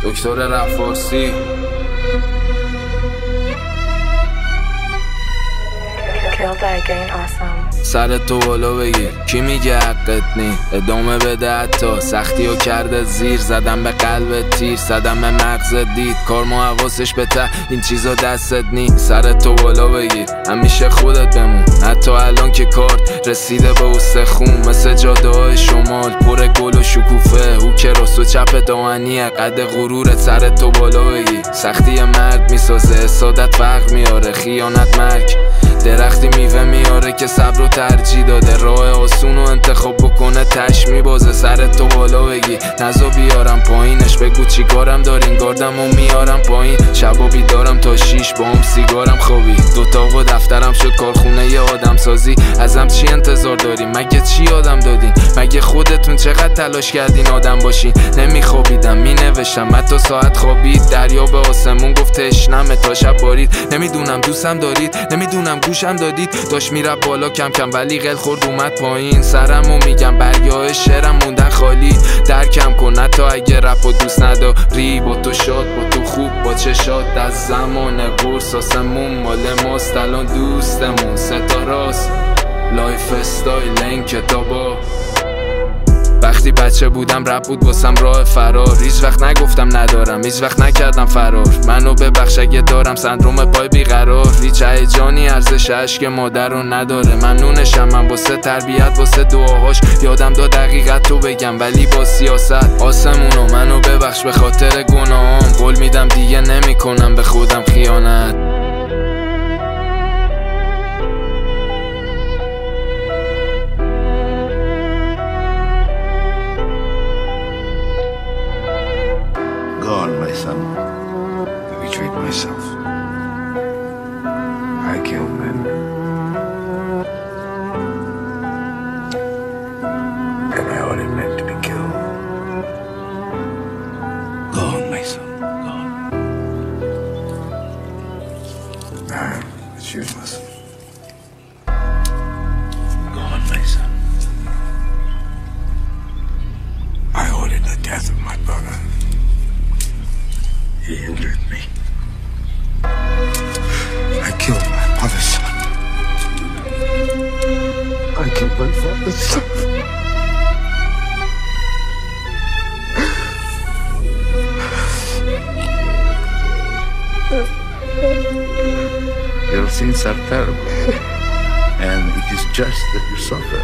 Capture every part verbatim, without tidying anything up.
دکتر رفارسی. سر تو بالا بگیر، کی میگه حقت نی؟ ادامه بده حتی سختی و کرده زیر. زدم به قلب تیر، زدم به مغز دید کار ما حواسش به ته، این چیزا دستت نی. سر تو بالا بگیر، همیشه خودت بمون، حتی الان که کارت رسیده به استخون. مثل جاده های شمال پر گل و شکوفه، او که راست و چپ دامنیه قد غرورت. سر تو بالا بگیر، سختی مرد میسازه، حسادت فرق میاره، خیانت مرگ. درختی میوه میاره که صبر و ترجیح داده، راه آسون و انتخاب بکنه تش میبازه. سر تو بالا بگی، نزا بیارم پایینش، بگو چی کارم دارین گاردم و میارم پایین. شبا بیدارم تا شیش با هم سیگارم خوابی، دوتا و دفترم شد کارخونه ی آدم سازی. ازم چی انتظار داریم؟ مگه چی آدم دادین؟ مگه خودتون چقدر تلاش کردین آدم باشین؟ نمیخوابیدم مینوشتم حتی ساعت خوابید، دریا به آسمون گفت تشنمه تا شب بارید. نمیدونم دوستم دارید، نمیدونم گوشم دادید، داشت میره بالا کم کم ولی قل خورد اومد پایین. سرمو میگم برگاه شعرم موندن خالی، درکم کن حتی اگه رپ و دوست نداری. با تو شاد، با تو خوب، با چشات از زمان قرص آسمون مال ماست. الان دوستمون ستاراست، لایف استایل این کتابا. وقتی بچه بودم رپ بود واسم راه فرار، هیچ وقت نگفتم ندارم، هیچ وقت نکردم فرار. منو ببخش اگه دارم سندروم پای بیقرار، هیچ هیجانی ارزش عشق مادر رو نداره. ممنونشم من واسه تربیت، واسه دعاهاش، یادم داد حقیقت تو بگم ولی با سیاست. آسمونو منو ببخش به خاطر گناهام، قول میدم دیگه نمیکنم به خودم خیانت. Gone, my son. I betrayed myself. I killed men. And I ordered men to be killed. Gone, my son. Gone. Ah, it's useless. Gone, my son. I ordered the death of my brother. He injured me. I killed my mother's son. I killed my father's son. Your sins are terrible, and it is just that you suffer.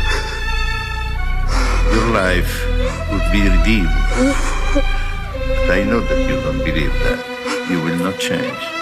Your life would be redeemed. I know that you don't believe that. You will not change.